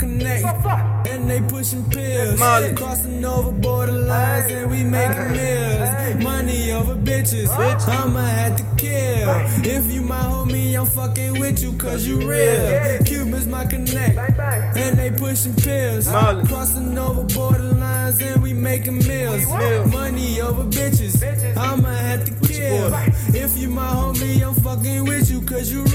connect, and they pushing pills, crossing over borderlines, and we making meals. Money over bitches, I'ma have to kill. If you my homie, I'm fucking with you cause you real. Cubans my connect, and they pushing pills, crossing over borderlines, and we making meals. Money over bitches, I'ma have to kill. If you my homie, I'm fucking with you cause you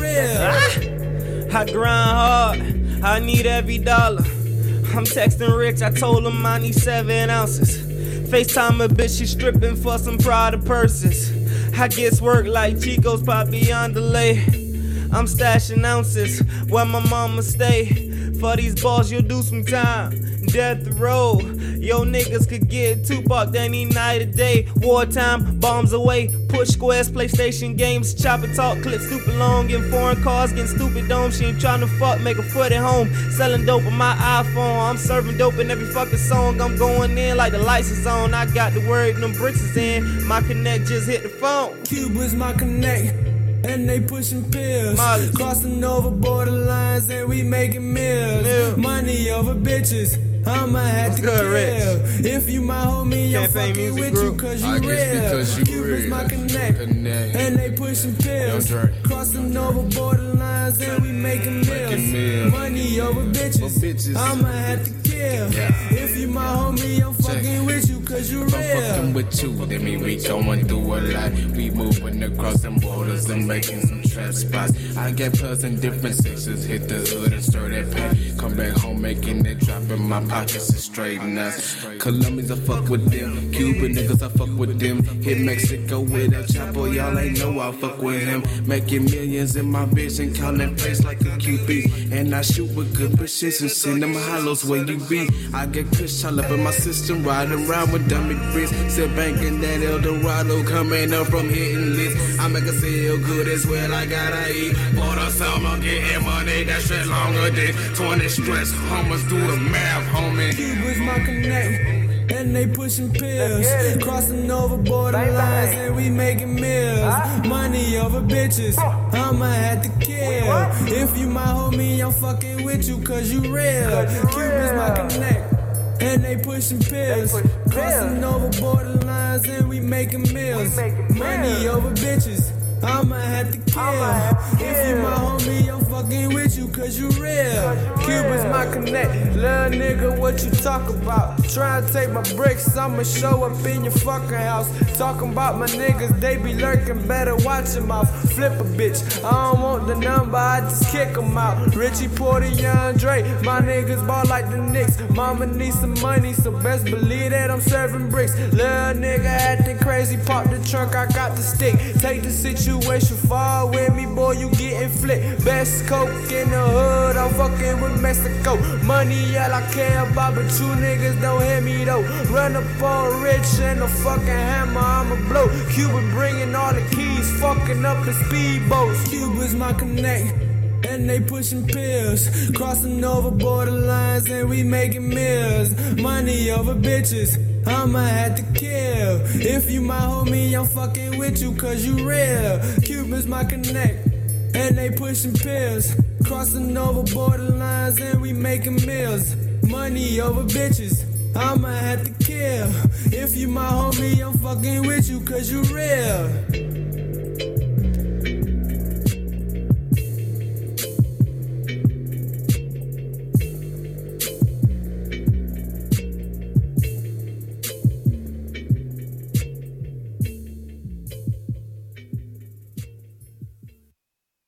real. I grind hard, I need every dollar. I'm texting Rich, I told him I need 7 ounces. FaceTime a bitch, she stripping for some Prada purses. I guess work like Chico's pop beyond delay. I'm stashing ounces where my mama stay. For these balls, you'll do some time. Death row. Yo, niggas could get Tupac any night of day. Wartime, bombs away. Push squares, PlayStation games. Chopper talk, clip stupid long. In foreign cars, getting stupid dome. She ain't tryna fuck, make a foot at home. Selling dope on my iPhone. I'm serving dope in every fucking song. I'm going in like the lights is on. I got the word, them bricks is in. My connect just hit the phone. Cuba's my connect, and they pushing pills, crossing over borderlines, and we making meals. Money over bitches, I'ma have to kill. If you my homie, I'm fucking with you cause you real. Cubans my connect, and they pushing pills, crossing over borderlines, and we making meals. Money over bitches, I'ma have to kill. If you my homie, I'm fucking with you cause you real. I'm fucking with you, that mean we going through a lot. We moving across them borders and making some trap spots. I get plus in different sections, hit the hood and stir that pack. Come back home making that drop in my pockets is straight nuts. Colombians, I fuck with them. Cuban niggas, I fuck with them. Hit Mexico with El Chapo, y'all ain't know I fuck with him. Making millions in my vision, counting plays like a QB. And I shoot with good precision, send them hollows where you be. I get kush all up in my system, riding around with dummy bricks. Sit banking that El Dorado, coming up from hitting lists. I make a sale good as well, I gotta eat. For the summer, getting money, that shit longer than 20 stress. Homers do the math, homie. Cuba's my connect, and they pushing pills, crossing over borderlines, and we making meals. Money over bitches, I'ma have to kill. If you my homie, I'm fucking with you cause you real. Cuba's my connect, and they pushing pills, crossing over borderlines, and we making meals. Money over bitches, I'ma have to kill. If you my homie, I'm fucking with you cause you real. Cuba's my connect, little nigga, what you talk about? Try to take my bricks, I'ma show up in your fucking house. Talking about my niggas, they be lurking, better watch them out. Flip a bitch, I don't want the number, I just kick them out. Richie Porter, Young Dre, my niggas ball like the Knicks. Mama needs some money, so best believe that I'm serving bricks. Little nigga acting crazy, pop the trunk, I got the stick. Take the situation far with me, boy, you getting flipped. Best coke in the hood, I'm fucking with Mexico. Money all I care about, but you niggas don't hear me though. Run up on Rich and a fucking hammer, I'ma blow. Cuba bringing all the keys, fucking up the speedboats. Cuba's my connect, and they pushing pills, crossing over borderlines, and we making meals. Money over bitches, I'ma have to kill. If you my homie, I'm fucking with you cause you real. Cuba's my connect, and they pushing pills, crossing over borderlines, and we making meals. Money over bitches, I'ma have to kill. If you my homie, I'm fucking with you cause you real.